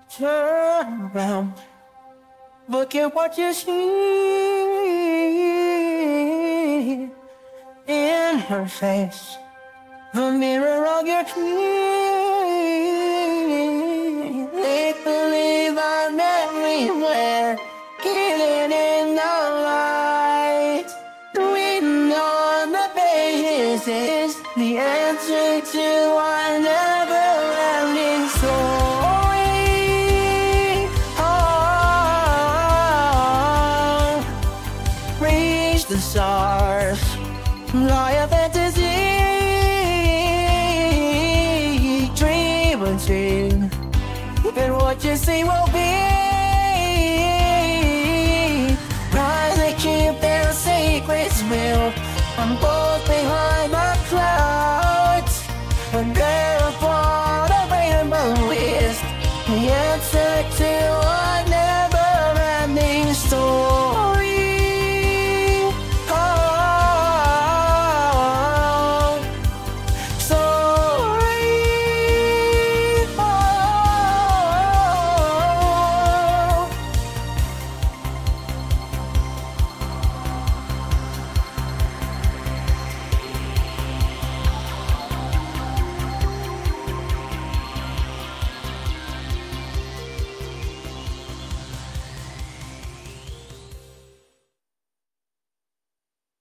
Turn around, look at what you see in her face, the mirror of your dreams. Make believe I'm everywhere, killing in the light. Reading on the pages, the answer to our never-ending story. Oh, reach the stars, fly a fantasy, dream a dream, and what you see will be.